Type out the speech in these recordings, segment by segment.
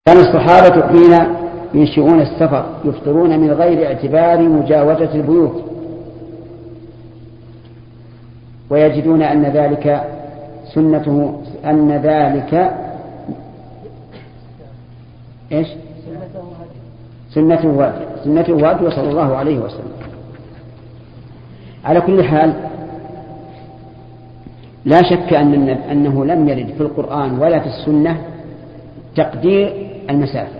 كان الصحابة حين ينشئون السفر يفطرون من غير اعتبار مجاوزة البيوت، ويجدون أن ذلك سنته واجبة صلى الله عليه وسلم. على كل حال لا شك أنه لم يرد في القرآن ولا في السنة تقدير المسافة،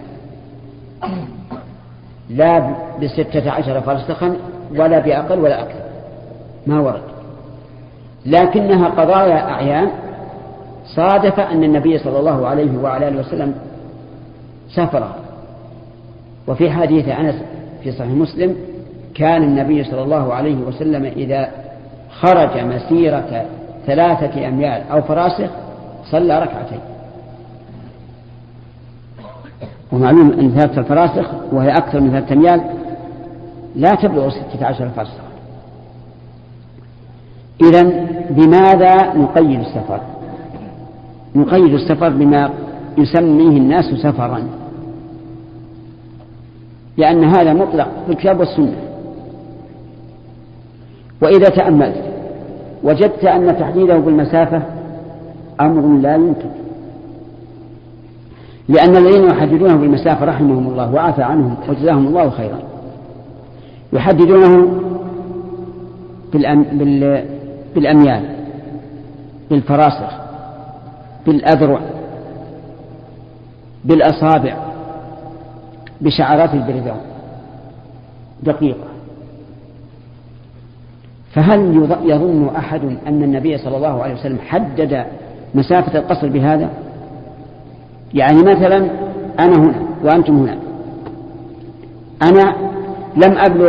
لا ب16 فرسخا ولا بأقل ولا أكثر، ما ورد، لكنها قضايا أعيان صادف أن النبي صلى الله عليه وعلى آله وسلم سافر. وفي حديث أنس في صحيح مسلم كان النبي صلى الله عليه وسلم إذا خرج مسيرة 3 أميال أو فراسخ صلى ركعتين. ومعلوم أن 3 فراسخ وهي أكثر من 3 أميال لا تبلغ 16 فرسخ. إذن بماذا نقيد السفر؟ نقيد السفر بما يسميه الناس سفرا، لأن هذا مطلق في الكتاب والسنة. وإذا تأملت وجدت أن تحديده بالمسافة أمر لا يمكن، لأن الذين يحددونه بالمسافة رحمهم الله وعفى عنهم وجزاهم الله خيرا يحددونه بالأميال، بالفراسخ، بالأذرع، بالأصابع، بشعرات البردان دقيقة. فهل يظن أحد أن النبي صلى الله عليه وسلم حدد مسافة القصر بهذا؟ يعني مثلا أنا هنا وأنتم هنا، أنا لم أبلغ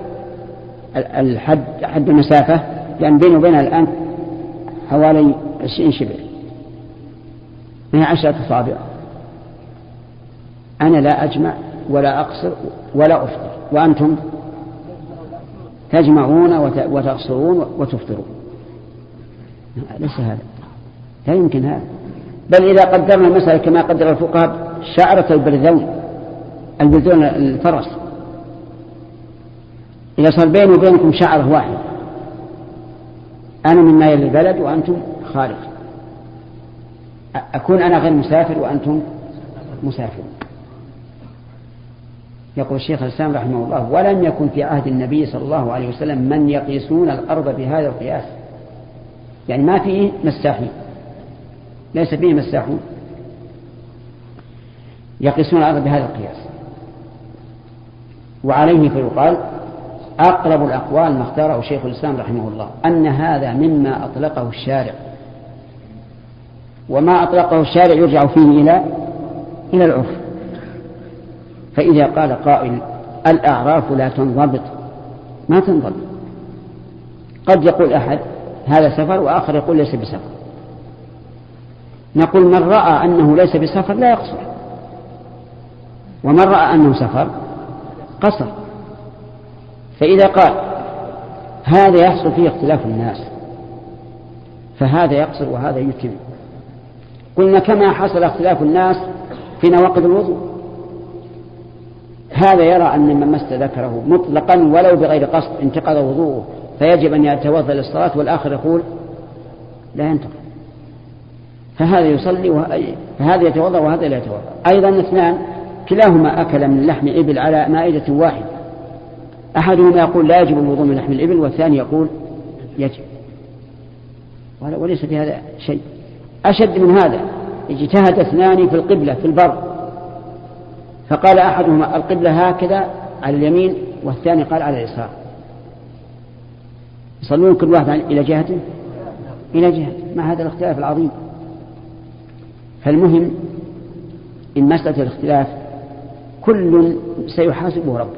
حد المسافة، لأن بيني وبينها الآن حوالي 20 شبر، من 10 أصابع. أنا لا أجمع ولا أقصر ولا أفطر، وأنتم تجمعون وتقصرون وتفطرون. ليس هذا، لا يمكن هذا. بل إذا قدرنا المسألة كما قدر الفقهاء شعرة البلدون الفرس، إذا صار بيني وبينكم شعرة واحدة، أنا من مايل البلد وأنتم خارج، أكون أنا غير مسافر وأنتم مسافر. يقول الشيخ الإسلام رحمه الله: ولم يكن في عهد النبي صلى الله عليه وسلم من يقيسون الأرض بهذا القياس، يعني ما فيه مساحين، ليس فيه مساحون يقيسون الأرض بهذا القياس. وعليه فيقال أقرب الأقوال ما اختاره شيخ الإسلام رحمه الله أن هذا مما أطلقه الشارع، وما أطلقه الشارع يرجع فيه إلى العرف. فإذا قال قائل الأعراف لا تنضبط، ما تنضبط. قد يقول أحد هذا سفر وآخر يقول ليس بسفر. نقول من رأى أنه ليس بسفر لا يقصر، ومن رأى أنه سفر قصر. فإذا قال هذا يحصل فيه اختلاف الناس، فهذا يقصر وهذا يتم. قلنا كما حصل اختلاف الناس في نواقض الوضوء، هذا يرى أن من مس ذكره مطلقا ولو بغير قصد انتقض وضوءه فيجب أن يتوضأ للصلاة، والآخر يقول لا ينتقض، فهذا يصلي فهذا يتوضأ وهذا لا يتوضأ. أيضا اثنان كلاهما أكل من لحم إبل على مائدة واحدة، أحدهما يقول لا يجب الوضوء من لحم الإبل، والثاني يقول يجب، وليس في هذا شيء. أشد من هذا، اجتهد اثنان في القبلة في البر، فقال أحدهما القبلة هكذا على اليمين، والثاني قال على اليسار، يصلون كل واحد إلى جهته إلى جهة، مع هذا الاختلاف العظيم. فالمهم إن مسألة الاختلاف كل سيحاسبه ربه.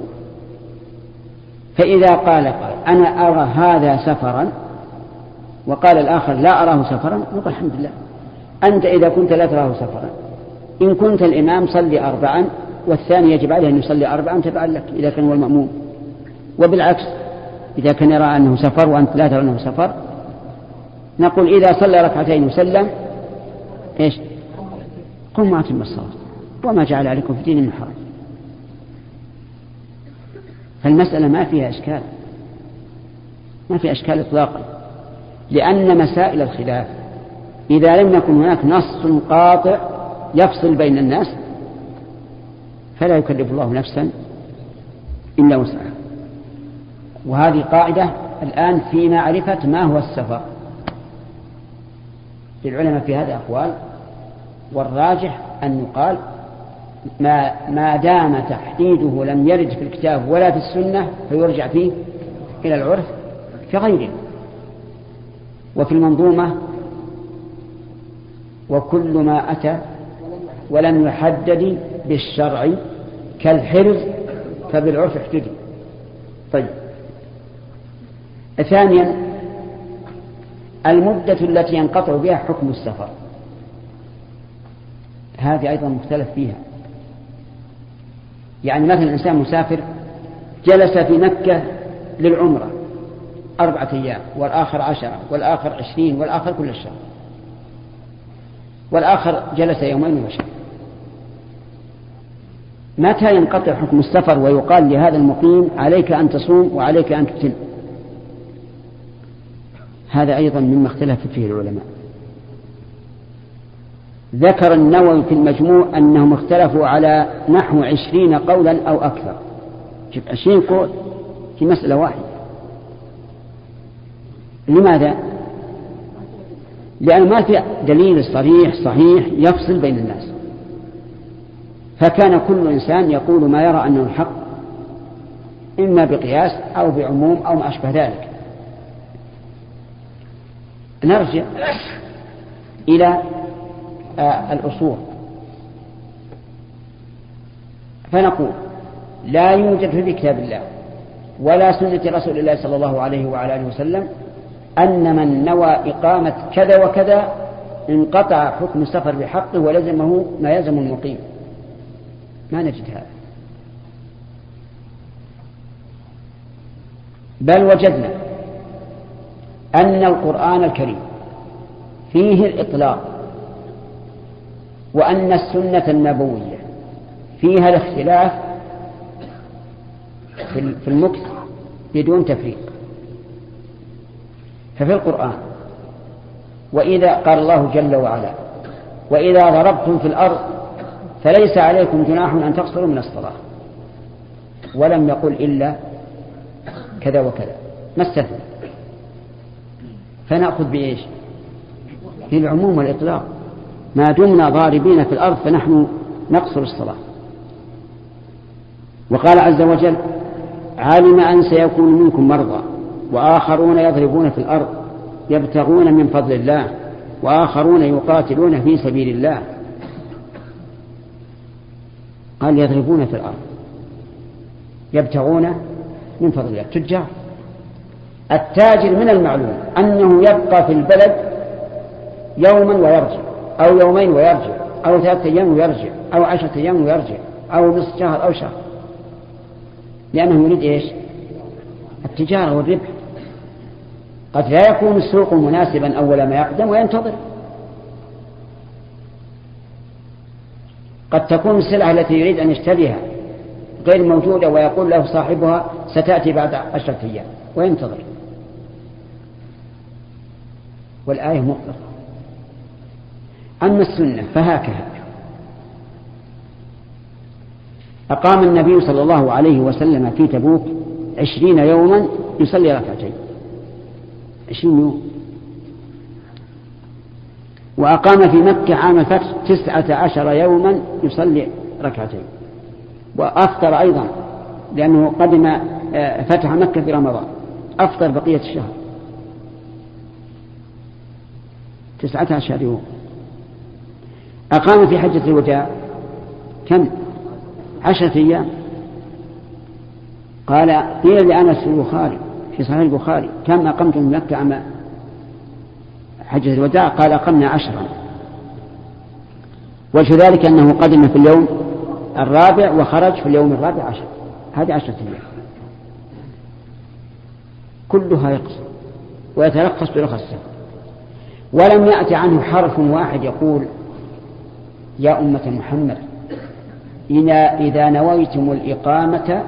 فإذا قال أنا أرى هذا سفرا وقال الآخر لا أراه سفرا، نقول الحمد لله. أنت إذا كنت لا تراه سفرا، إن كنت الإمام صلي 4 والثاني يجب عليه أن يصلي 4 تبعا لك إذا كان هو المأموم. وبالعكس إذا كان يرى أنه سفر وأنت لا ترى أنه سفر، نقول إذا صلى 2 وسلم إيش؟ قم وأتم الصلاة. وما جعل عليكم في الدين من حرج. فالمسألة ما فيها إشكال، ما فيها إشكال إطلاقا، لأن مسائل الخلاف إذا لم يكن هناك نص قاطع يفصل بين الناس فلا يكلف الله نفسا إلا وسعها. وهذه قاعدة الآن في معرفة ما هو السفر. للعلماء في هذا أقوال، والراجح أن يقال ما دام تحديده لم يرد في الكتاب ولا في السنة فيرجع فيه إلى العرف كغيره. وفي المنظومة: وكل ما أتى ولم يحدد بالشرع كالحرز فبالعرف احتدي. طيب، ثانيا المدة التي ينقطع بها حكم السفر، هذه أيضا مختلف فيها. يعني مثلا الإنسان مسافر جلس في مكة للعمرة 4 أيام، والآخر 10، والآخر 20، والآخر كل الشهر، والآخر جلس 2 يوم وشهر. متى ينقطع حكم السفر ويقال لهذا المقيم عليك أن تصوم وعليك أن تتم؟ هذا أيضا مما اختلف فيه العلماء. ذكر النووي في المجموع أنهم اختلفوا على نحو 20 قولا أو أكثر. شوف 20 قول في مسألة واحدة. لماذا؟ لأن ما في دليل صحيح يفصل بين الناس، فكان كل إنسان يقول ما يرى أنه الحق، إما بقياس أو بعموم أو ما أشبه ذلك. نرجع إلى الأصول فنقول: لا يوجد في كتاب الله ولا سنة رسول الله صلى الله عليه وعلى آله وسلم أن من نوى إقامة كذا وكذا انقطع حكم السفر بحقه ولزمه ما يلزم المقيم. ما نجد هذا، بل وجدنا أن القرآن الكريم فيه الإطلاق، وأن السنة النبوية فيها الاختلاف في المكث بدون تفريق. ففي القرآن: وإذا قال الله جل وعلا: وإذا ضربتم في الأرض فليس عليكم جناح أن تقصروا من الصلاة، ولم يقل إلا كذا وكذا، ما استثنى. فنأخذ بإيش؟ بالعموم والإطلاق، ما دمنا ضاربين في الأرض فنحن نقصر الصلاة. وقال عز وجل: علم أن سيكون منكم مرضى وآخرون يضربون في الأرض يبتغون من فضل الله وآخرون يقاتلون في سبيل الله. قال يضربون في الأرض يبتغون من فضل الله. تجار. التاجر من المعلوم أنه يبقى في البلد يوما ويرجع، أو 2 يوم ويرجع، أو 3 أيام ويرجع، أو 10 أيام ويرجع، أو نصف شهر أو شهر، لأنه يريد إيش؟ التجارة والربح. قد لا يكون السوق مناسبا أول ما يقدم وينتظر، قد تكون السلعة التي يريد أن يشتريها غير موجودة ويقول له صاحبها ستأتي بعد 10 أيام وينتظر. والآية مطلقة. أما السنة فهكذا: أقام النبي صلى الله عليه وسلم في تبوك 20 يوما يصلي 2 ركعتين. 20 يوم. وأقام في مكة عام الفتح 19 يوما يصلي 2 ركعتين. وأفطر أيضا لأنه قدم فتح مكة في رمضان، أفطر بقية الشهر 19 يوم. أقام في حجة الوداع كم؟ 10 أيام. قال قيل لأنس في البخاري في صحيح البخاري: كم أقمتم في مكة عام حجة الوداع؟ قال: أقمنا 10. وجه ذلك أنه قدم في اليوم 4 وخرج في اليوم 14. هذه 10 أيام كلها يقصر ويترخص برخص. ولم يأتي عنه حرف واحد يقول: يا أمة محمد إذا نويتم الإقامة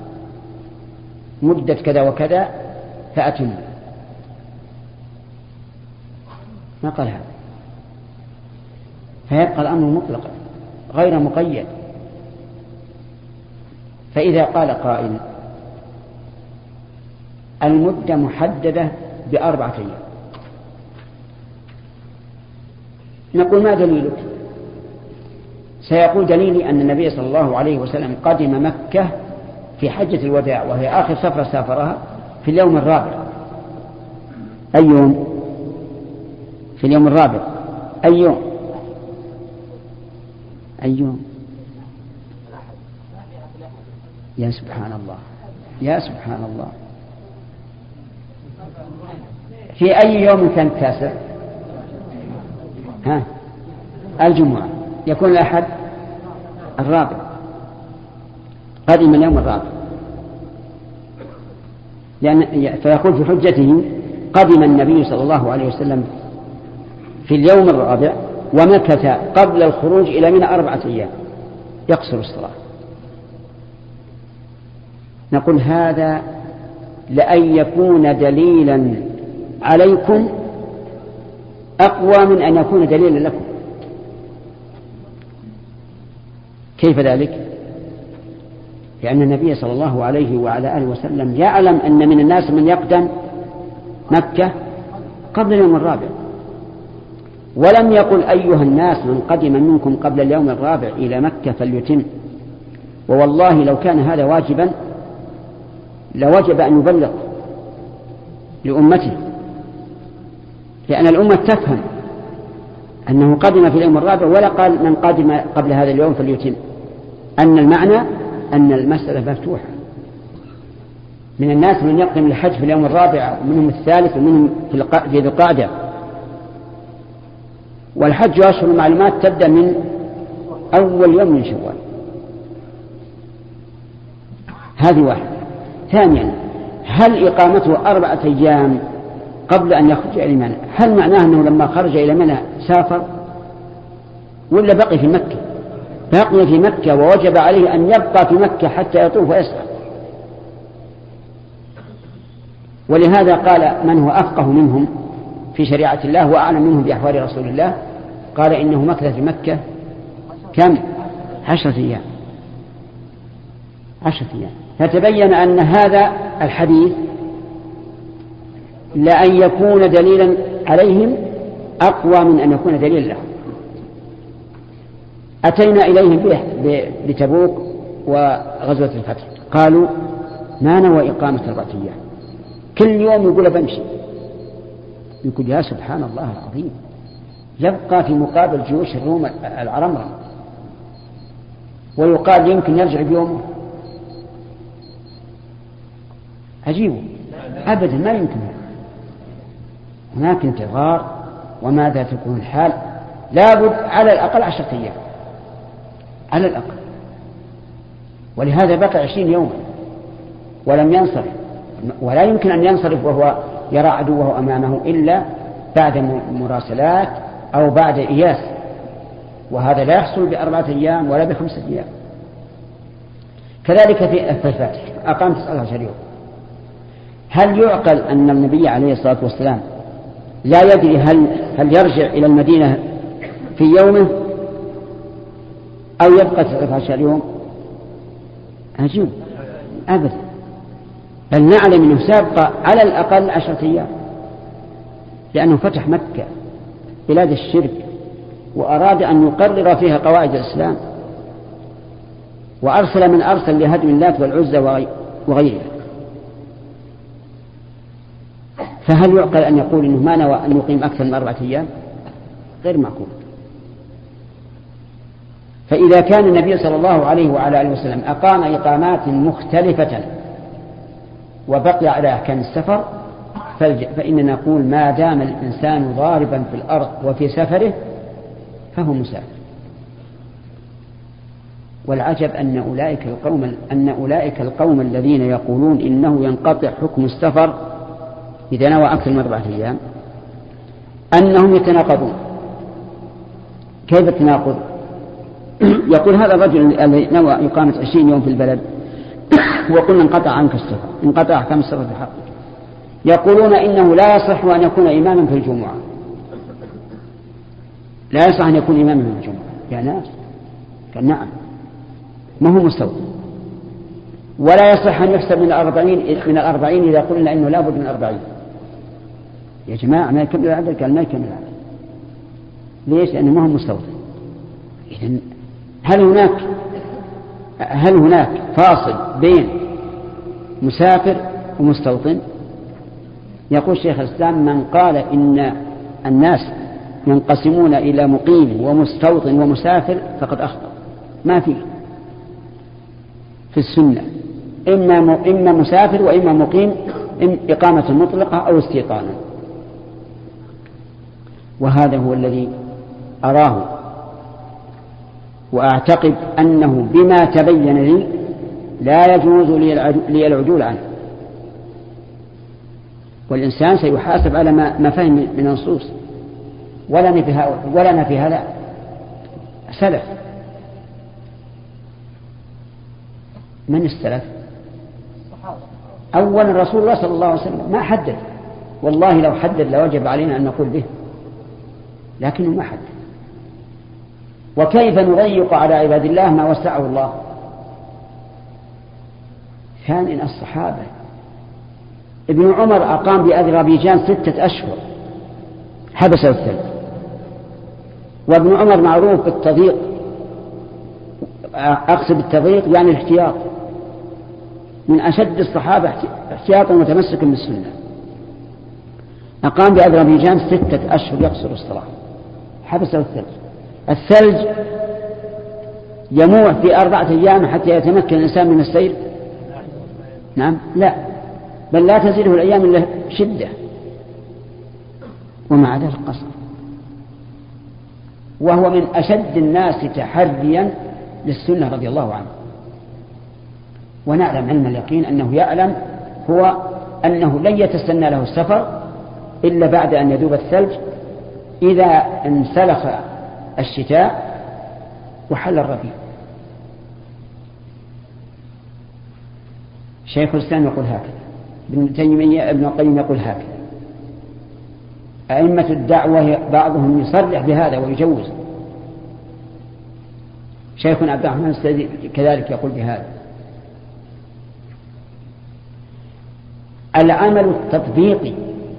مدة كذا وكذا فأتموا. ما قال هذا، فيبقى الأمر مطلقا غير مقيد. فإذا قال قائل المدة محددة ب4 أيام، نقول ما دليلك؟ سيقول دليلي أن النبي صلى الله عليه وسلم قدم مكة في حجة الوداع، وهي آخر سفرة سافرها، في اليوم الرابع. أي يوم؟ في اليوم الرابع. أي يوم؟ أي يوم؟ يا سبحان الله، يا سبحان الله، في أي يوم كان التاسع؟ الجمعة، يكون الأحد الرابع، قدم اليوم الرابع. فيقول في حجته قدم النبي صلى الله عليه وسلم في اليوم الرابع ومكث قبل الخروج إلى منى 4 أيام يقصر الصلاة. نقول هذا لأن يكون دليلا عليكم أقوى من أن يكون دليلا لكم. كيف ذلك؟ لأن النبي صلى الله عليه وعلى آله وسلم يعلم أن من الناس من يقدم مكة قبل اليوم الرابع، ولم يقل أيها الناس من قدم منكم قبل اليوم الرابع إلى مكة فليتم. ووالله لو كان هذا واجبا لوجب أن يبلغ لأمته، لأن الأمة تفهم أنه قدم في اليوم الرابع، ولا قال من قدم قبل هذا اليوم فليتم، أن المعنى أن المسألة مفتوحة. من الناس من يقدم الحج في اليوم الرابع، ومنهم الثالث، ومنهم في ذي القعدة. والحج أشهر المعلومات تبدأ من أول يوم من شوال. هذه واحدة. ثانيا، هل إقامته 4 أيام قبل أن يخرج إلى منى هل معناه أنه لما خرج إلى منى سافر، ولا بقي في مكة؟ بقي في مكة، ووجب عليه أن يبقى في مكة حتى يطوف ويسعى. ولهذا قال من هو أفقه منهم في شريعة الله وأعلم منهم بأحوال رسول الله، قال إنه مكث في مكة كم؟ 10 أيام. 10 أيام. فتبين أن هذا الحديث لأن يكون دليلا عليهم أقوى من أن يكون دليلا لهم. أتينا إليهم بتبوك وغزوة الفتح، قالوا ما نوى إقامة 4 أيام، كل يوم يقول بمشي. يقول يا سبحان الله العظيم، يبقى في مقابل جيوش الروم العرمرم، ويقال يمكن يرجع بيومه. عجيب، أبدا ما يمكن. هناك انتظار، وماذا تكون الحال؟ لابد على الأقل 10 أيام على الأقل. ولهذا بقى 20 يوما ولم ينصرف، ولا يمكن أن ينصرف وهو يرى عدوه أمامه إلا بعد مراسلات أو بعد إياس، وهذا لا يحصل ب4 أيام ولا ب5 أيام. كذلك في الفتح أقام 19 يوم. هل يعقل أن النبي عليه الصلاة والسلام لا يدري هل يرجع إلى المدينة في يومه أو يبقى 19 يوم؟ عجيب، أبدا. بل نعلم أنه سيبقى على الأقل 10 أيام، لأنه فتح مكة بلاد الشرك، وأراد أن يقرر فيها قواعد الإسلام، وأرسل من أرسل لهدم اللات والعزى وغيرها. فهل يعقل أن يقول إنه ما نوى أن يقيم أكثر من 4 أيام؟ غير معقول. فإذا كان النبي صلى الله عليه وعلى آله وسلم أقام إقامات مختلفة وبقي على أحكام السفر، فإننا نقول ما دام الإنسان ضاربا في الأرض وفي سفره فهو مسافر. والعجب أن أولئك القوم الذين يقولون إنه ينقطع حكم السفر إذا نوى أكثر من 4 أيام أنهم يتناقضون. كيف التناقض؟ يقول هذا الرجل الذي نوى إقامة 20 يوم في البلد وقلنا انقطع عنك السفر، انقطع أحكام السفر في حقك، يقولون إنه لا يصح أن يكون إماما في الجمعة، لا يصح أن يكون إماما في الجمعة يا ناس. قال نعم، ما هو مستوى، ولا يصح أن يحسب من 40 إذا قلنا إنه لا بد من 40. يا جماعة ما يكمل العدد. قال ما يكمل العدد. ليش؟ لأنه ما هو مستوى. إذن هل هناك فاصل بين مسافر ومستوطن؟ يقول شيخ الإسلام من قال إن الناس ينقسمون إلى مقيم ومستوطن ومسافر فقد أخطأ. ما في السنة إما مسافر وإما مقيم، إقامة مطلقة أو استيطانا. وهذا هو الذي أراه وأعتقد أنه بما تبين لي لا يجوز لي العدول عنه، والإنسان سيحاسب على ما فهم من النصوص. ولنا في هذا سلف. من السلف؟ أولا رسول الله صلى الله عليه وسلم ما حدد، والله لو حدد لوجب علينا أن نقول به، لكنه ما حدد. وكيف نضيق على عباد الله ما وسعه الله؟ كان الصحابة ابن عمر أقام بأذربيجان 6 أشهر حبسه الثلج، وابن عمر معروف بالتضييق، أقصد التضييق يعني الاحتياط، من أشد الصحابة احتياطا وتمسكا بالسنة. أقام بأذربيجان 6 أشهر يقصر الصلاة، حبسه الثلج يموح في 4 أيام حتى يتمكن الإنسان من السير. نعم لا، بل لا تزيده الأيام إلا شدة، ومع ذلك قصر، وهو من أشد الناس تحريا للسنة رضي الله عنه. ونعلم علم اليقين أنه يعلم هو أنه لن يتسنى له السفر إلا بعد أن يذوب الثلج، إذا انسلخ الشتاء وحل الربيع. شيخ الإسلام يقول هكذا، ابن تيمية ابن القيم يقول هكذا، أئمة الدعوة بعضهم يصرح بهذا ويجوز. شيخنا عبد الرحمن السعدي كذلك يقول بهذا. العمل التطبيقي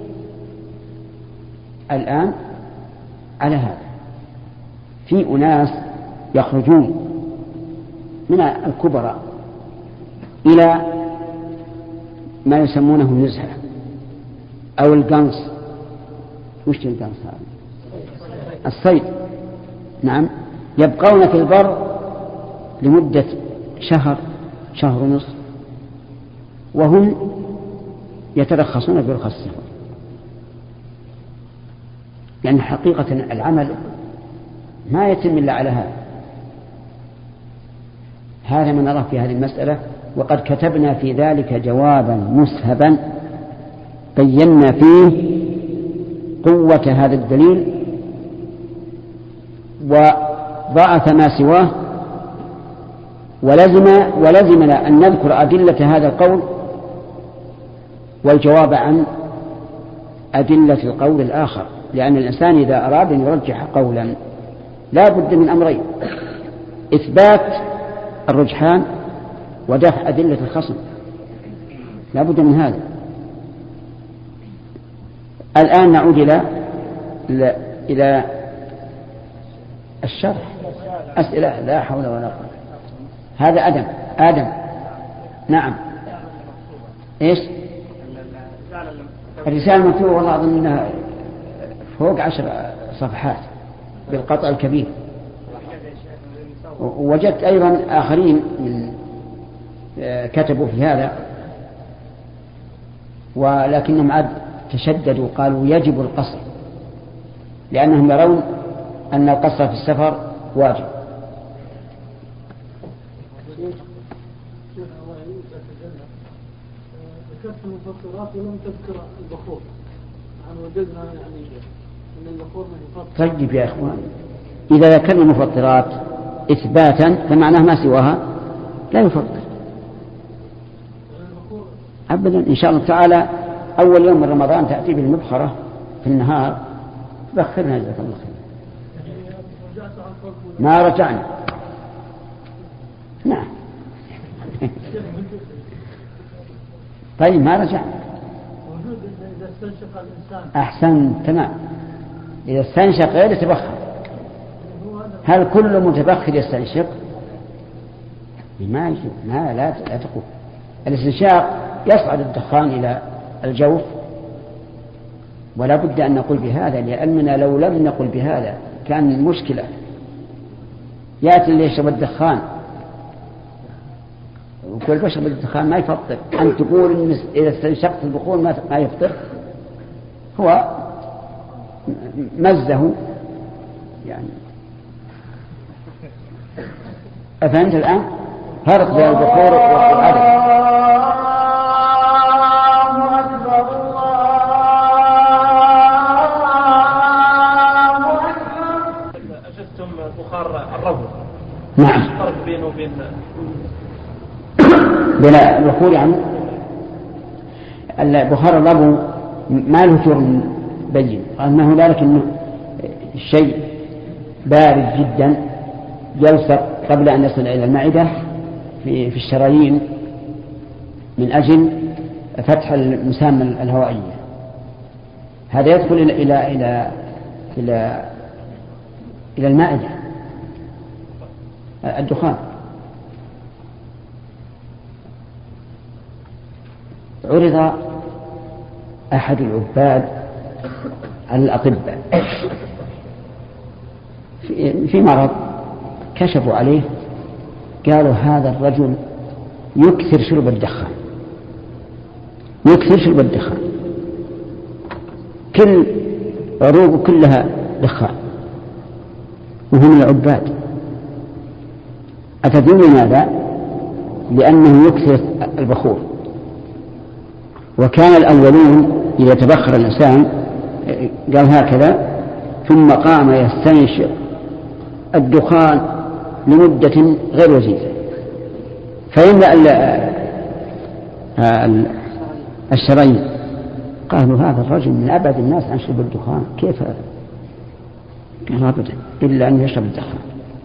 الآن على هذا، في أناس يخرجون من الكبراء إلى ما يسمونه النزهة أو القنص. وش القنص هذا؟ الصيد. نعم، يبقون في البر لمدة شهر ونصف، وهم يترخصون برخص السفر، لأن حقيقة العمل ما يتم إلا على هذا ما نراه في هذه المسألة. وقد كتبنا في ذلك جوابا مسهبا بينا فيه قوة هذا الدليل وضعف ما سواه، ولزمنا أن نذكر أدلة هذا القول والجواب عن أدلة القول الآخر، لأن الإنسان إذا أراد أن يرجح قولا لا بد من أمرين: إثبات الرجحان ودفع أدلة الخصم، لا بد من هذا. الآن نعود إلى الشرح. أسئلة لا حول ولا قوة. هذا آدم. نعم. إيش الرسالة المكتوبة؟ والله أظن أنها فوق 10 صفحات بالقطع الكبير. ووجدت أيضا آخرين من كتبوا في هذا، ولكنهم عاد تشددوا، قالوا يجب القصر، لأنهم يرون أن القصر في السفر واجب. ذكرت المفطرات ولم تذكر البخور، وجدنا يعني أن البخور من طيب يا إخوان، إذا ذكرنا المفطرات إثباتا فمعناه ما سواها لا يفطر أبدا. إن شاء الله تعالى أول يوم من رمضان تأتي بالمبخرة في النهار بخرنا جزاك الله خير. ما رجعنا. نعم. طيب ما رجعنا. إذا استنشق الإنسان أحسن تمام. إذا استنشق غير يتبخر. هل كل متبخر يستنشق؟ ما يجوز. لا تقول. الاستنشاق يصعد الدخان إلى الجوف ولا بد أن نقول بهذا، لأننا لو لم نقل بهذا كان المشكلة يأتي اللي يشرب الدخان وكل بشرب الدخان ما يفطر. أن تقول إن إذا استنشقت البخور ما يفطر، هو مزه يعني. أفهمت الآن؟ فرق بين البخور والعدم. أجدتم بخار الربو. نعم. فرق بينه وبين بلا البخور يعني البخار الربو ما له جرم بين، أنه لكنه شيء بارد جدا يلصق قبل أن يصل إلى المعدة في الشرايين من أجل فتح المسام الهوائية. هذا يدخل إلى المعدة الدخان. عرض أحد العباد على الأطباء في مرض، كشفوا عليه قالوا هذا الرجل يكثر شرب الدخان، كل عروقه كلها دخان وهم العباد. أتدرون لماذا؟ لأنه يكثر البخور. وكان الأولون إذا تبخر الإنسان قال هكذا ثم قام يستنشق الدخان لمدة غير وجيزة فيملأ الشرايين. قالوا هذا الرجل من أبعد الناس عن شرب الدخان، كيف هذا؟ قال أبدا إلا أن يشرب الدخان.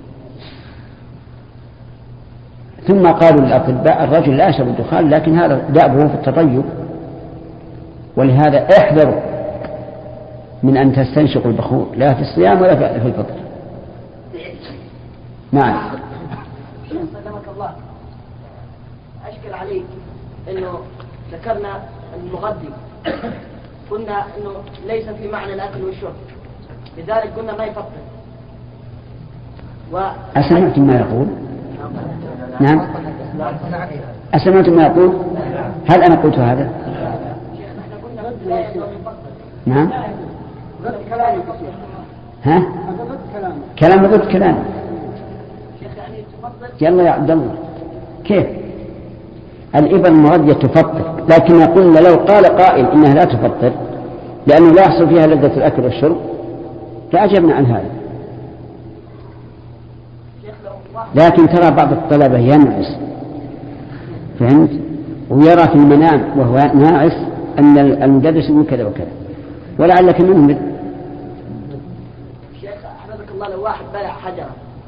ثم قالوا للأطباء الرجل لا يشرب الدخان لكن هذا دأبه في التطيب، ولهذا احذروا من أن تستنشقوا البخور لا في الصيام ولا في الفطر. نعم. سلمك الله، أشكل عليك إنه ذكرنا المغذي قلنا إنه ليس في معنى الأكل والشرب، لذلك قلنا ما يفطر. أسمعتم ما يقول؟ نعم. أسمعتم ما يقول؟ هل أنا قلت هذا؟ نعم. ها؟ كلام ضد كلام. يلا يا عبد الله، كيف؟ الإبر المغذية تفطر، لكن قلنا لو قال قائل إنها لا تفطر لأنه لا يحصل فيها لذة الأكل والشرب فأجبنا عن هذا. لكن ترى بعض الطلبة ينعس، فهمت؟ ويرى في المنام وهو ناعس أن المدرس يقول كذا وكذا، ولعلك منهم. شيخ حفظك الله، لو واحد بلع حجرة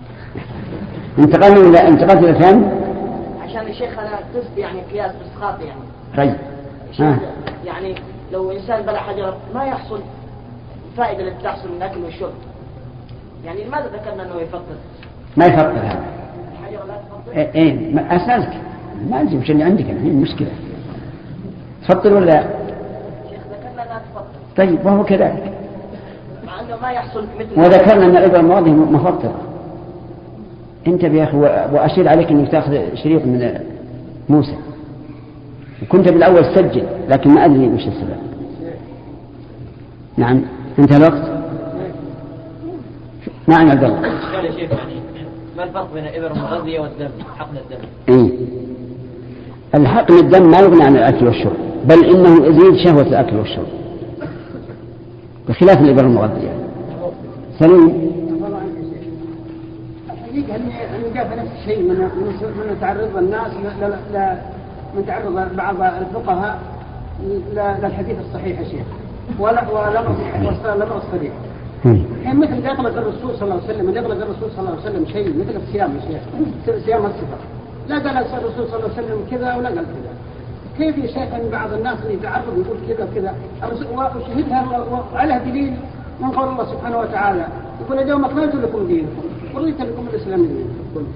انتقلت إلى ثاني عشان الشيخ أنا تست يعني قياس بسخاط يعني. طيب. يعني لو إنسان بلع حجرة ما يحصل الفائدة اللي تحصل من الأكل والشرب، يعني لماذا ذكرنا أنه يفطر؟ ما يفطر هذا. الحجرة لا تفطر؟ إيه أسألك، ما أنت مش اللي عندك الحين مشكلة. تفطر ولا؟ شيخ ذكرنا لا تفطر. طيب وهو كذلك. مع أنه ما يحصل مثل. وذكرنا أن الإبرة الماضية مفطرة. انتبه يا أخي، وأشير عليك أنك تأخذ شريط من موسى، وكنت بالأول سجل لكن ما أدري وش السبب. نعم انتهى الوقت. نعم عبد الله. قال يا شيخ يعني ما الفرق بين الإبر المغذية والدم، حقن الدم؟ إيه؟ الحقن الدم ما يغني عن الأكل والشرب، بل إنه يزيد شهوة الأكل والشرب بخلاف الإبر المغذية. سليم. التحقيق هل جاء في نفس الشيء من تعرض الناس من تعرض بعض الفقهاء للحديث الصحيح يا شيخ ولم الصريح حين مثل يطلق الرسول صلى الله عليه وسلم شيء مثل الصيام يا شيخ صيام السفر لا قال الرسول صلى الله عليه وسلم كذا ولا قال كذا كيف يا شيخ ان بعض الناس اللي يتعرض يقول كذا وكذا وشهدها وعلى دليل من قول الله سبحانه وتعالى يقول اليوم اكملت لكم دينكم ورضيت لكم الاسلام دينا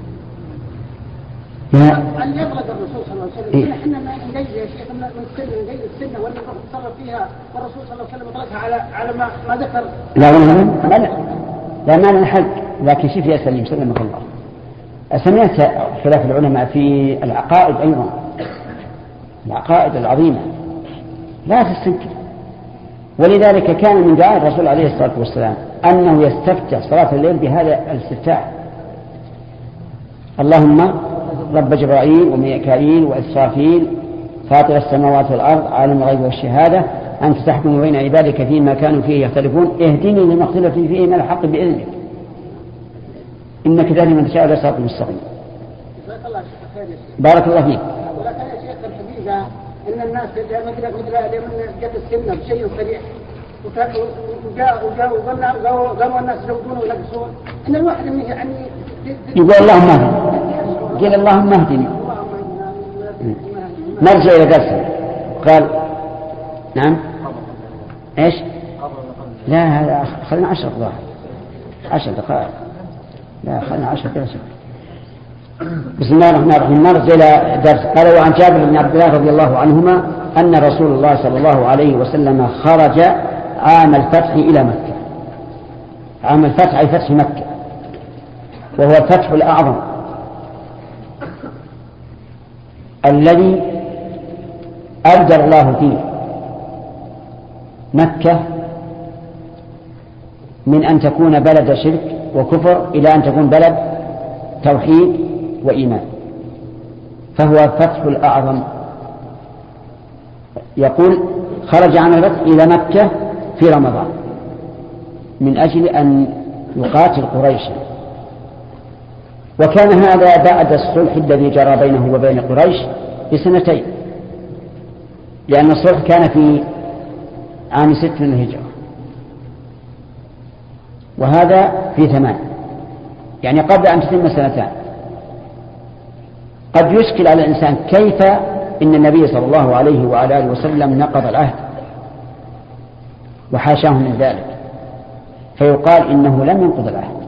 أن يطلق الرسول صلى الله عليه وسلم احنا ما نجي يا شيخ من السنة ولا نتصرف فيها والرسول صلى الله عليه وسلم اطلقها على ما ذكر لا ما نحق لكن شوف يا سليم سلمك الله سمعت خلاف العلماء في العقائد أيضا العقائد العظيمة لا تستنكر ولذلك كان من دعاء الرسول عليه الصلاة والسلام أنه يستفتح صلاة الليل بهذا الاستفتاح اللهم رب جبرائيل وميكائيل وإسرافيل فاطر السماوات والأرض عالم الغيب والشهادة أنت تحكم بين عبادك فيما كانوا فيه يختلفون اهدني لما اختلف فيه من الحق بإذنك إنك تهدي من تشاء إلى صراط مستقيم. بارك الله فيك. ولكن يا شيخ الحقيقة إن الناس مثل جت السنة بشيء صريح وقاموا الناس يزودون وينقصون إن الواحد يعني يقول اللهم اهدني قال اللهم اهدني نرجع إلى درسه قال نعم إيش لا هذا خلنا 10 دقائق لا خلنا 10 دقائق بسم الله الرحمن الرحيم نرجع إلى درس قال وعن جابر بن عبد الله رضي الله عنهما أن رسول الله صلى الله عليه وسلم خرج عام الفتح إلى مكة عام الفتح أي فتح مكة وهو الفتح الأعظم الذي أبدل الله فيه مكة من أن تكون بلد شرك وكفر إلى أن تكون بلد توحيد وإيمان فهو الفتح الأعظم يقول خرج عام الفتح إلى مكة في رمضان من أجل أن يقاتل قريشا وكان هذا بعد الصلح الذي جرى بينه وبين قريش ب2 لأن الصلح كان في عام 6 من الهجرة وهذا في 8 يعني قبل أن تتم 2 قد يشكل على الإنسان كيف إن النبي صلى الله عليه وعلى آله وسلم نقض العهد وحاشاه من ذلك فيقال إنه لم ينقض العهد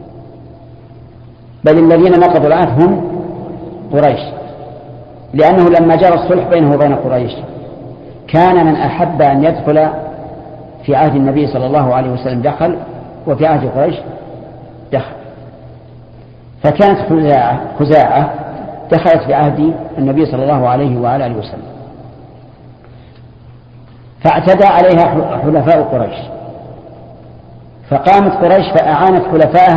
بل الذين نقضوا العهد هم قريش لأنه لما جرى الصلح بينه وبين قريش كان من أحب أن يدخل في عهد النبي صلى الله عليه وسلم دخل وفي عهد قريش دخل فكانت خزاعة دخلت في عهد النبي صلى الله عليه وعلى آله وسلم فاعتدى عليها حلفاء قريش فقامت قريش فأعانت حلفائها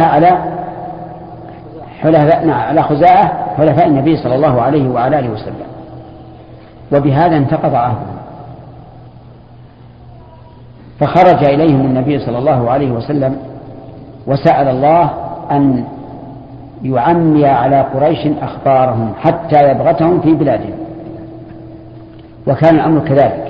على خزاعة حلفاء النبي صلى الله عليه وعلى آله وسلم وبهذا انتقض عهدهم فخرج إليهم النبي صلى الله عليه وسلم وسأل الله أن يعمي على قريش أخبارهم حتى يبغتهم في بلادهم وكان الأمر كذلك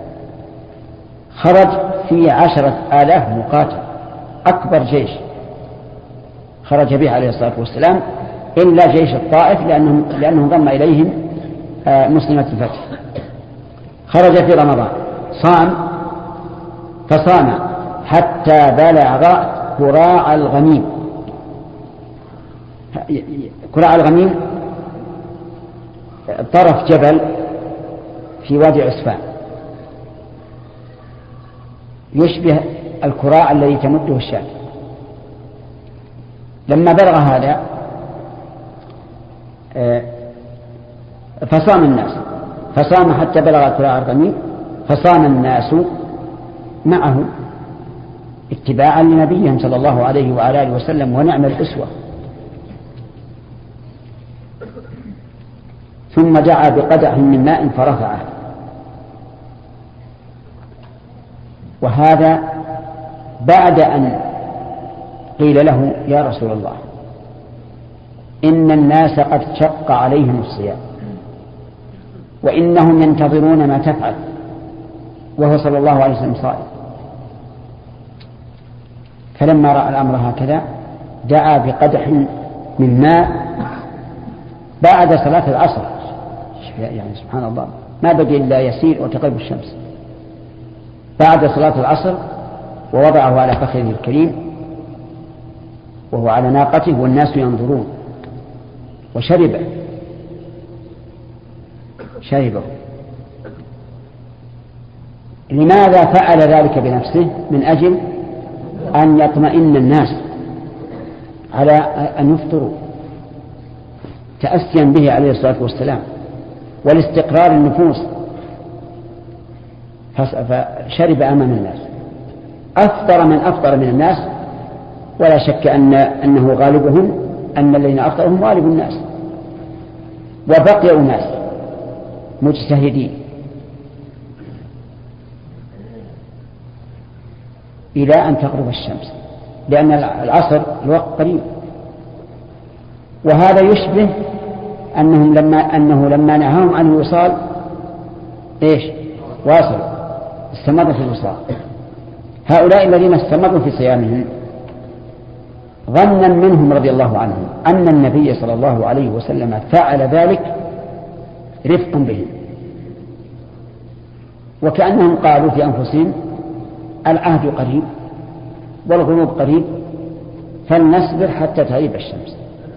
خرج في 10,000 مقاتل أكبر جيش خرج به عليه الصلاة والسلام إلا جيش الطائف لأنه ضم إليهم مسلمة الفتح خرج في رمضان فصام حتى بلغ كراع الغميم كراع الغميم طرف جبل في وادي عسفان يشبه الكراع الذي تمده الشام لما بلغ هذا فصام حتى بلغ كراع الغميم فصام الناس معه اتباعا لنبيهم صلى الله عليه وعلى آله وسلم ونعم الأسوة ثم دعا بقدح من ماء فرفعه وهذا بعد أن قيل له يا رسول الله إن الناس قد شق عليهم الصيام وإنهم ينتظرون ما تفعل، وهو صلى الله عليه وسلم صائم. فلما رأى الأمر هكذا دعا بقدح من ماء بعد صلاة العصر، يعني سبحان الله ما بقي إلا يسير وتغيب الشمس، بعد صلاة العصر، ووضعه على فخذه الكريم وهو على ناقته والناس ينظرون، وشربه. لماذا فعل ذلك بنفسه؟ من أجل أن يطمئن الناس على أن يفطروا تأسيا به عليه الصلاة والسلام والاستقرار النفوس، فشرب أمام الناس. أفطر من أفطر من الناس، ولا شك أنه غالبهم، أن الذين أفطرهم غالب الناس، وبقي أناس مجتهدين إلى أن تغرب الشمس، لأن العصر الوقت قريب. وهذا يشبه أنه لما نهاهم عن الوصال واصلوا، استمروا في الوصال. هؤلاء الذين استمروا في صيامهم ظنا منهم رضي الله عنهم أن النبي صلى الله عليه وسلم فعل ذلك رفقا بهم، وكأنهم قالوا في أنفسهم العهد قريب والغروب قريب، فلنصبر حتى تغيب الشمس.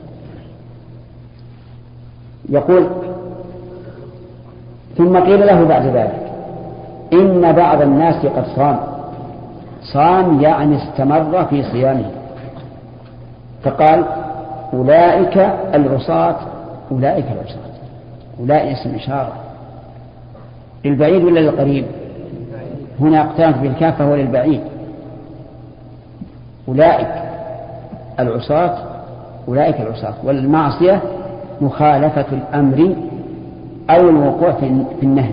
يقول: ثم قيل له بعد ذلك إن بعض الناس قد صام يعني استمر في صيامه، فقال: أولئك العصاة. أولئك اسم إشارة للبعيد ولا للقريب؟ هنا اقترنت بالكاف فهو للبعيد. أولئك العصاة، والمعصية مخالفة الأمر أو الوقوع في النهي.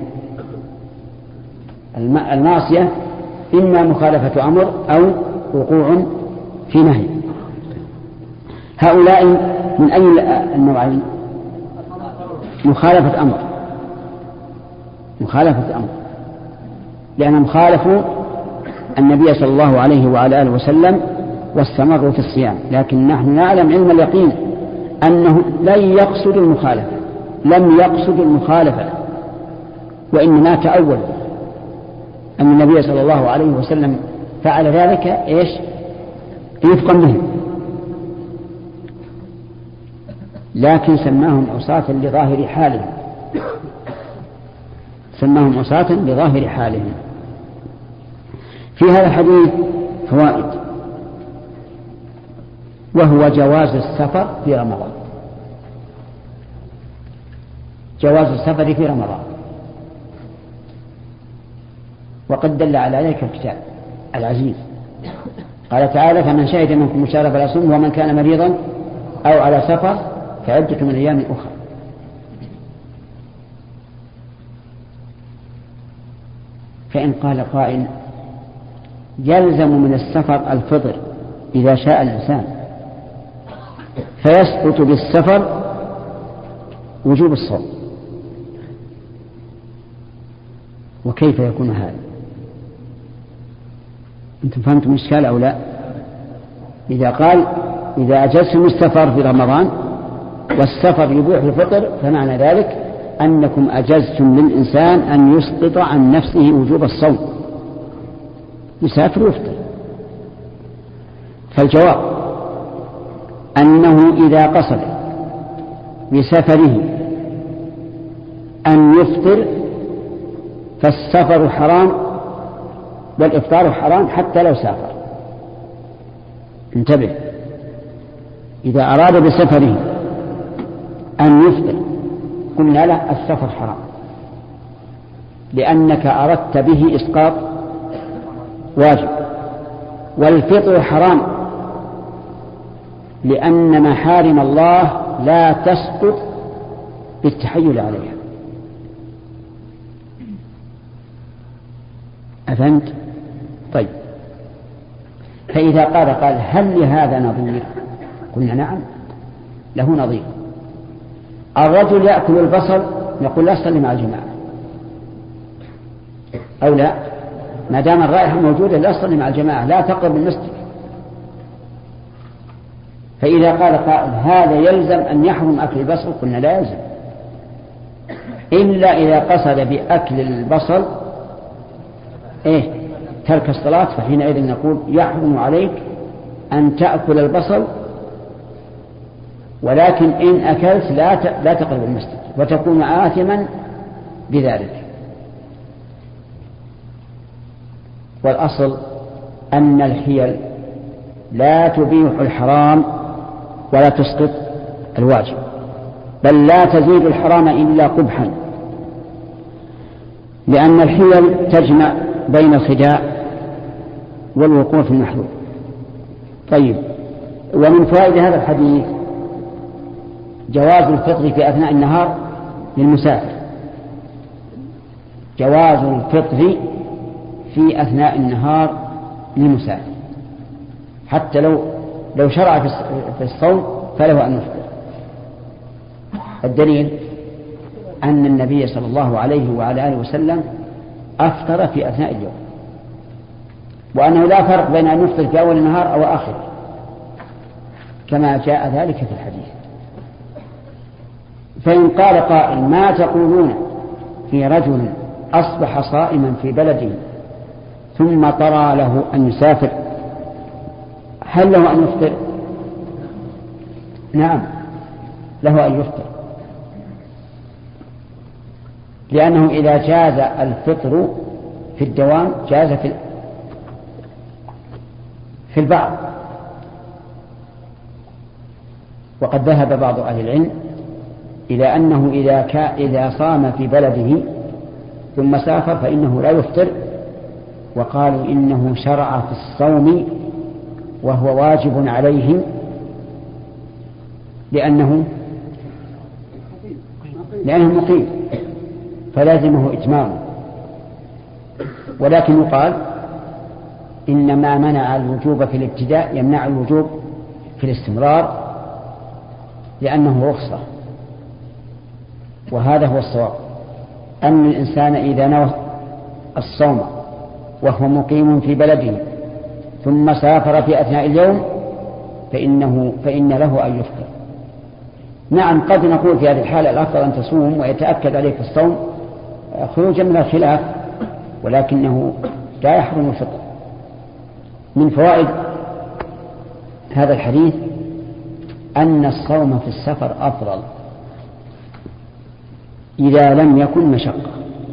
المعصية إما مخالفة أمر أو وقوع في نهي. هؤلاء من أي النوعين؟ مخالفة أمر، لأنهم خالفوا النبي صلى الله عليه وعلى آله وسلم واستمروا في الصيام. لكن نحن نعلم علم اليقين أنه لم يقصد المخالفة، وإنما تأول أن النبي صلى الله عليه وسلم فعل ذلك رفقا بهم، لكن سماهم عصاة لظاهر حالهم. في هذا الحديث فوائد، وهو جواز السفر في رمضان، وقد دل على ذلك الكتاب العزيز. قال تعالى: فمن شهد منكم الشهر فلا يصوم، ومن كان مريضا أو على سفر فعدة من أيام أخرى. فإن قال قائل: يلزم من السفر الفطر إذا شاء الإنسان، فيسقط بالسفر وجوب الصوم، وكيف يكون هذا؟ أنتم فهمتم الإشكال أو لا؟ إذا قال إذا أجزتم السفر في رمضان والسفر يبيح الفطر، فمعنى ذلك أنكم أجزتم للإنسان أن يسقط عن نفسه وجوب الصوم، يسافر ويفطر. فالجواب أنه إذا قصد بسفره أن يفطر فالسفر حرام والإفطار حرام حتى لو سافر. انتبه، إذا أراد بسفره أن يفطر قلنا له السفر حرام، لأنك أردت به إسقاط واجب، والفطر حرام لأن محارم الله لا تسقط بالتحيل عليها. أفهمت؟ طيب، فإذا قال هل لهذا نظير؟ قلنا نعم، له نظير. الرجل يأكل البصل نقول لا تصلي مع الجماعة أو لا، ما دام الرائحة موجودة لا تصلي مع الجماعة، لا تقرب المسجد. فإذا قال قائل هذا يلزم أن يحرم أكل البصل قلنا لا يلزم، إلا إذا قصد بأكل البصل ترك الصلاة، فحينئذ نقول يحرم عليك أن تأكل البصل، ولكن إن أكلت لا تقرب المسجد وتكون آثما بذلك. والأصل أن الحيل لا تبيح الحرام ولا تسقط الواجب، بل لا تزيد الحرام إلا قبحا، لأن الحيل تجمع بين الخداع والوقوع في المحذور. طيب، ومن فوائد هذا الحديث جواز الفطر في أثناء النهار للمسافر، جواز الفطر في أثناء النهار للمسافر، حتى لو شرع في الصوم فله أن يفطر. الدليل أن النبي صلى الله عليه وعلى آله وسلم أفطر في أثناء اليوم، وأنه لا فرق بين أن يفطر في أول النهار أو آخر كما جاء ذلك في الحديث. فإن قال قائل ما تقولون في رجل أصبح صائما في بلده ثم طرى له أن يسافر، هل له أن يفطر؟ نعم له أن يفطر، لأنه إذا جاز الفطر في الدوام جاز في البعض. وقد ذهب بعض أهل العلم إلى أنه إذا صام في بلده ثم سافر فإنه لا يفطر، وقالوا إنه شرع في الصوم وهو واجب عليه لأنه مقيم فلازمه إتمامه. ولكن يقال إن ما منع الوجوب في الابتداء يمنع الوجوب في الاستمرار لأنه رخصة، وهذا هو الصواب، أن الإنسان إذا نوى الصوم وهو مقيم في بلده ثم سافر في أثناء اليوم فإن له أن يفطر. نعم قد نقول في هذه الحالة الأفضل أن تصوم ويتأكد عليك الصوم خروجا من الخلاف، ولكنه لا يحرم الفطر. من فوائد هذا الحديث أن الصوم في السفر أفضل إذا لم يكن مشقة.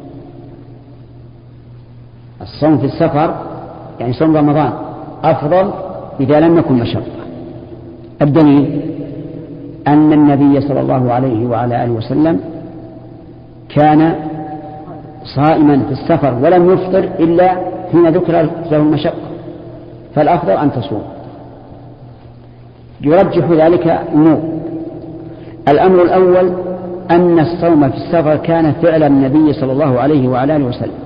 الصوم في السفر يعني صوم رمضان أفضل إذا لم يكن مشقة. الدليل أن النبي صلى الله عليه وعلى آله وسلم كان صائما في السفر ولم يفطر إلا حين ذكر له المشقة، فالأفضل أن تصوم. يرجح ذلك أمور. الأمر الأول أن الصوم في السفر كان فعل النبي صلى الله عليه وعلى آله وسلم،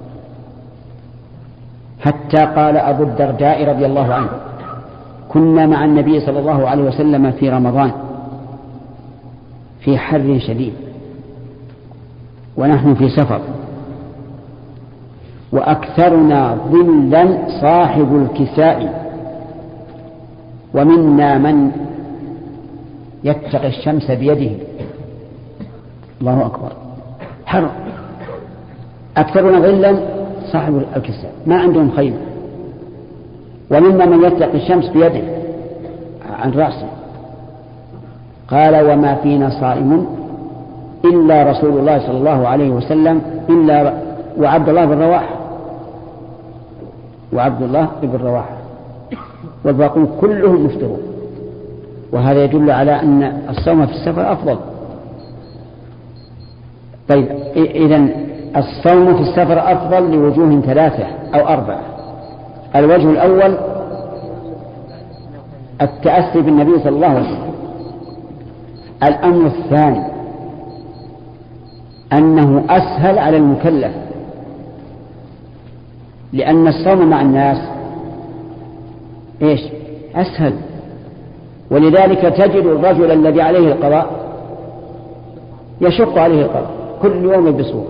حتى قال أبو الدرداء رضي الله عنه كنا مع النبي صلى الله عليه وسلم في رمضان في حر شديد ونحن في سفر، وأكثرنا ظلا صاحب الكساء، ومنا من يتقي الشمس بيده. الله أكبر، حر. أكثرنا ظلا صاحب الكساء ما عندهم خيمة، ومنا من يتقي الشمس بيده عن رأسه. قال وما فينا صائم إلا رسول الله صلى الله عليه وسلم وعبد الله بن رواحة والباقون كلهم مفطرون. وهذا يدل على أن الصوم في السفر أفضل. طيب إذن الصوم في السفر أفضل لوجوه 3 أو 4. الوجه الأول التأسي بالنبي صلى الله عليه وسلم. الأمر الثاني أنه أسهل على المكلف، لأن الصوم مع الناس أسهل، ولذلك تجد الرجل الذي عليه القضاء يشق عليه القضاء كل يوم يلبسه،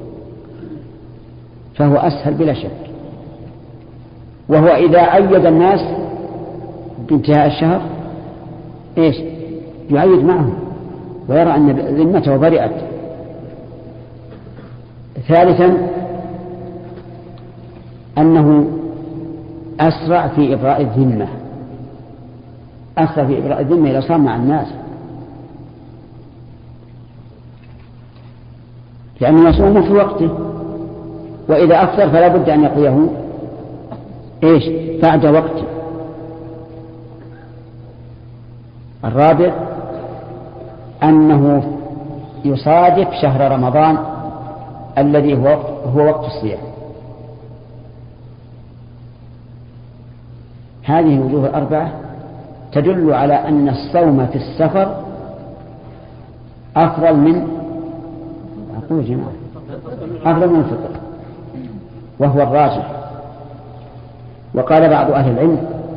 فهو أسهل بلا شك. وهو إذا أيد الناس بانتهاء الشهر إيش يعيد معهم ويرى أن ذمته برئت. ثالثا أنه أسرع في إبراء الذمة، أسرع في إبراء الذمة إذا صار مع الناس، لأنه يصوم في وقته، وإذا أفطر فلا بد أن يقضيه إيش بعد وقته. الرابع أنه يصادف شهر رمضان الذي هو وقت الصيام. هذه الوجوه الأربعة تدل على أن الصوم في السفر أفضل من الفطر، وهو الراجح. وقال بعض أهل العلم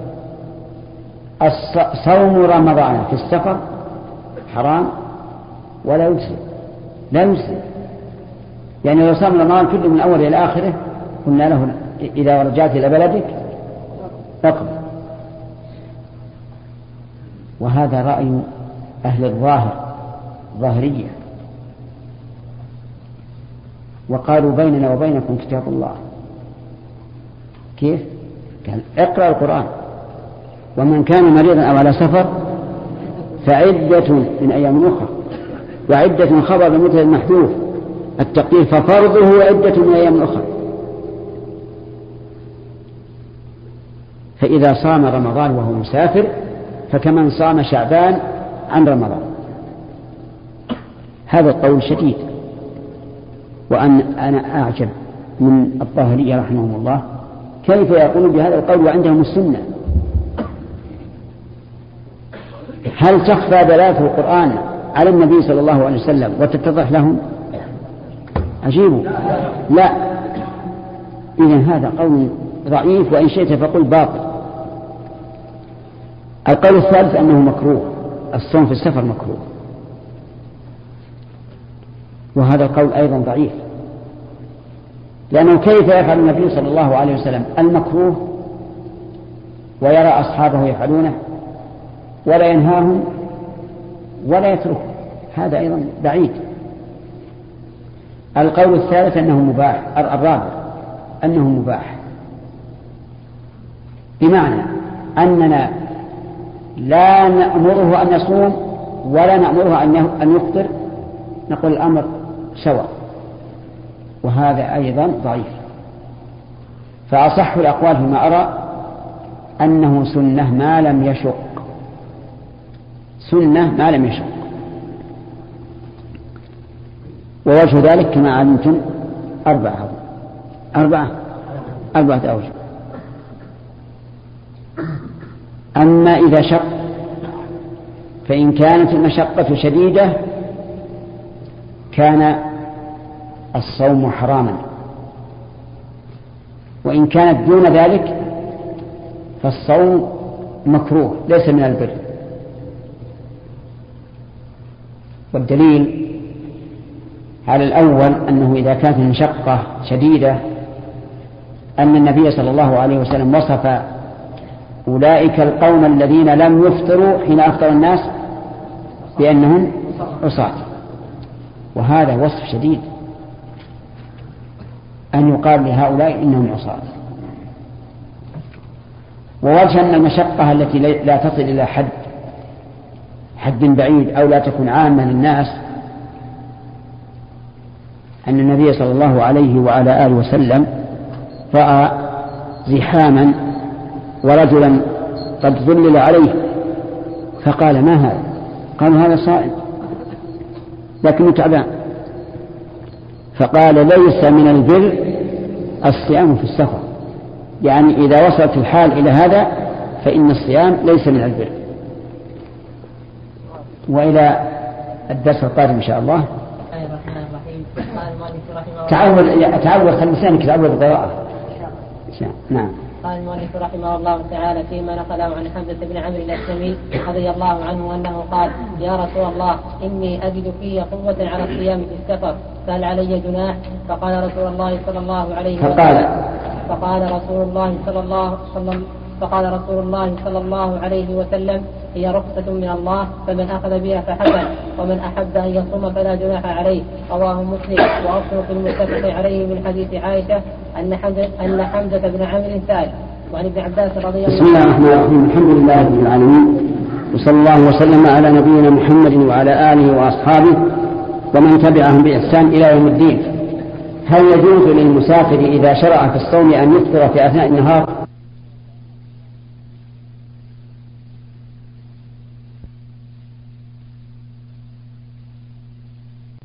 صوم رمضان في السفر حرام ولا يجزي، لا يجزي. يعني لو صام رمضان كله من أول إلى آخره قلنا له إذا رجعت إلى بلدك فقط. وهذا رأي أهل الظاهرية، وقالوا بيننا وبينكم كتاب الله. كيف؟ قال اقرأ القرآن، ومن كان مريضا أو على سفر فعدة من أيام أخرى، وعدة خبر بمثل المحذوف التقدير ففرضه عدة من أيام أخرى. فإذا صام رمضان وهو مسافر فكمن صام شعبان عن رمضان. هذا القول شديد. وأنا أعجب من الظاهرية رحمهم الله كيف يقولون بهذا القول وعندهم السنة. هل تخفى دلالة القرآن على النبي صلى الله عليه وسلم وتتضح لهم؟ أجيبوا لا. إذن هذا قول ضعيف، وإن شئت فقل باطل. القول الثالث أنه مكروه، الصوم في السفر مكروه، وهذا القول أيضا ضعيف، لأنه كيف يفعل النبي صلى الله عليه وسلم المكروه ويرى أصحابه يفعلونه ولا ينهاهم ولا يتركه؟ هذا أيضا بعيد. القول الثالث أنه مباح، الرابع أنه مباح، بمعنى أننا لا نأمره أن يصوم ولا نأمره أن يفطر، نقول الأمر سواء، وهذا أيضا ضعيف. فأصح الأقوال فيما أرى أنه سنة ما لم يشق، سنة ما لم يشق. ووجه ذلك كما علمتم أربعة أوجه. أما إذا شق فإن كانت المشقة شديدة كان الصوم حراما، وإن كانت دون ذلك فالصوم مكروه ليس من البر. والدليل على الأول أنه إذا كانت المشقة شديدة أن النبي صلى الله عليه وسلم وصف أولئك القوم الذين لم يفطروا حين أفطر الناس بأنهم عصاة، وهذا وصف شديد أن يقال لهؤلاء إنهم عصاة. ووجه أن المشقة التي لا تصل إلى حد بعيد أو لا تكون عامة للناس أن النبي صلى الله عليه وعلى آله وسلم رأى زحاما ورجلا قد ظلل عليه فقال ما هذا؟ قالوا هذا صائم لكنه تعبان، فقال ليس من البر الصيام في السفر، يعني إذا وصلت الحال إلى هذا فإن الصيام ليس من البر. وإلى الدرس القادم إن شاء الله. تعود خلي لسانك تعود القراءة. نعم. قال المؤلف رحمه الله تعالى فيما نقله عن حمزة بن عمرو الأسلمي رضي الله عنه أنه قال: يا رسول الله إني أجد في قوة على الصيام في السفر فهل علي جناح؟ فقال رسول الله صلى الله عليه وسلم فقال رسول الله صلى الله عليه وسلم: هي رخصة من الله فمن أخذ بها فحسن ومن أحب أن يصوم فلا جناح عليه. رواه مسلم. وأصل في المتفق عليه من حديث عائشة أن حمزة بن عمرو سائل. وعن ابن عباس رضي الله عنه. بسم الله الرحمن الرحيم. الحمد لله رب العالمين، وصلى الله وسلم على نبينا محمد وعلى آله وأصحابه ومن تبعهم بإحسان إلى يوم الدين. هل يجوز للمسافر إذا شرع في الصوم أن يفطر في أثناء النهار؟